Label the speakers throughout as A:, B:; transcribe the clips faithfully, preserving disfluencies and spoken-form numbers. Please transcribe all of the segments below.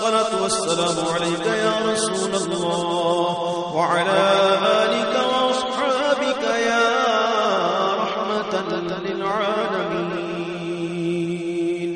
A: الصلاة والسلام عليك يا رسول الله وعلى آلك وأصحابك يا رحمة للعالمين.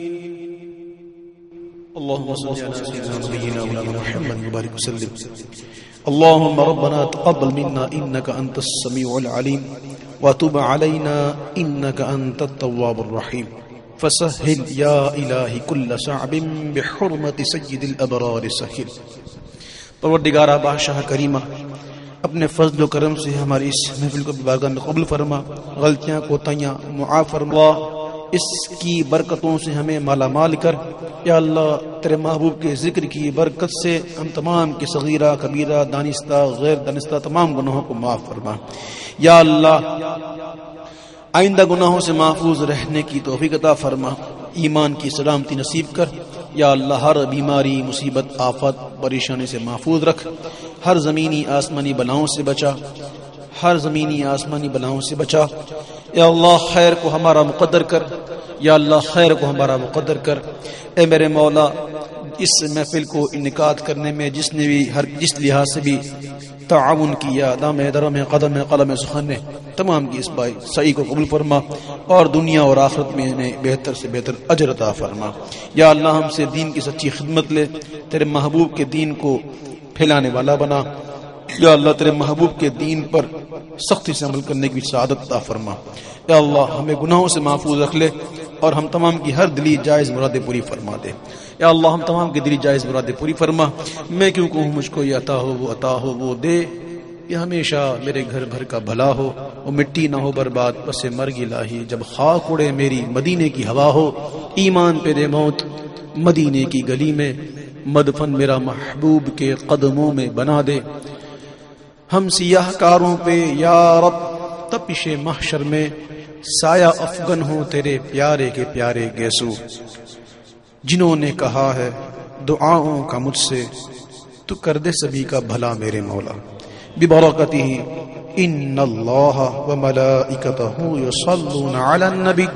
B: اللهم صل على سيدنا نبينا مولانا محمد وبارك وسلم. اللهم ربنا تقبل منا إنك أنت السميع العليم وتب علينا إنك أنت التواب الرحيم. فسهل يا إلهي كل صعب بحرمة سيد الأبرار سهل. پروردگارہ بادشاہ کریمہ، اپنے فضل و کرم سے ہماری اس محفل کو بارگاہ میں قبول فرما، غلطیاں کوتاہیاں معاف فرما، اس کی برکتوں سے ہمیں مالا مال کر یا اللہ. تیرے محبوب کے ذکر کی برکت سے ہم تمام کے صغیرہ کبیرہ دانستہ غیر دانستہ تمام گناہوں کو معاف فرما یا اللہ. آئندہ گناہوں سے محفوظ رہنے کی توفیق عطا فرما، ایمان کی سلامتی نصیب کر یا اللہ. ہر بیماری مصیبت آفت پریشانی سے محفوظ رکھ، ہر زمینی آسمانی بلاؤں سے بچا، ہر زمینی آسمانی بلاؤں سے بچا یا اللہ. خیر کو ہمارا مقدر کر یا اللہ، خیر کو ہمارا مقدر کر. اے میرے مولا، اس محفل کو انعقاد کرنے میں جس نے بھی ہر جس لحاظ سے بھی تعاون کیا، دام درم قدم قلم سخن نے تمام کی اس بائی صحیح کو قبول فرما اور دنیا اور آخرت میں انہیں بہتر سے بہتر اجر عطا فرما یا اللہ. ہم سے دین کی سچی خدمت لے، تیرے محبوب کے دین کو پھیلانے والا بنا یا اللہ. تیرے محبوب کے دین پر سختی سے عمل کرنے کی سعادت عطا فرما یا اللہ. ہمیں گناہوں سے محفوظ رکھ لے اور ہم تمام کی ہر دلی جائز مرادیں پوری فرما دے یا اللہ. ہم تمام کی دلی جائز مرادیں پوری فرما. میں کیوں کہوں مجھ کو یہ عطا ہو وہ عطا ہو وہ دے، یہ ہمیشہ میرے گھر بھر کا بھلا ہو، وہ مٹی نہ ہو برباد بس مرگ الہی. جب خاک اڑے میری مدینے کی ہوا ہو، ایمان پہ دے موت مدینے کی گلی میں، مدفن میرا محبوب کے قدموں میں بنا دے. ہم سیاہ کاروں پہ یا رب تپش محشر میں سایہ افغن ہوں تیرے پیارے کے پیارے گیسو، جنہوں نے کہا ہے دعاؤں کا مجھ سے، تو کر دے سبھی کا بھلا میرے مولا. ببرکتہ ان اللہ وملائکتہ یصلون علی النبی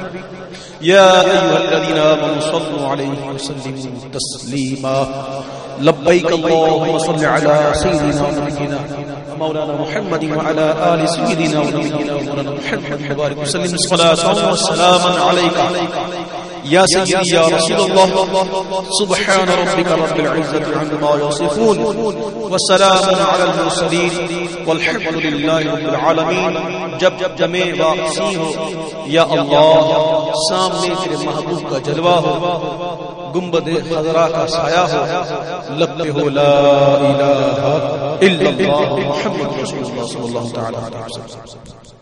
B: یا ایھا الذین آمنوا صلوا علیہ وسلموا تسلیما. لبیک اللہم صل علی سیدنا ونبینا مولانا محمد وعلى آل سيدنا ونبينا مولانا محمد وبارك وسلم. الصلاة والسلام عليك يا سيدي يا رسول الله. سبحان ربك رب العزة عما يصفون والسلام على المرسلين والحمد لله رب العالمين. جب جب جمع واپسی ہو یا اللہ، سامنے تیرے محبوب کا جلوہ ہو، گنبد خضرا کا سایہ ہو، لب پہ ہو لا الہ الا اللہ محمد رسول اللہ صلی اللہ تعالی علیہ وسلم.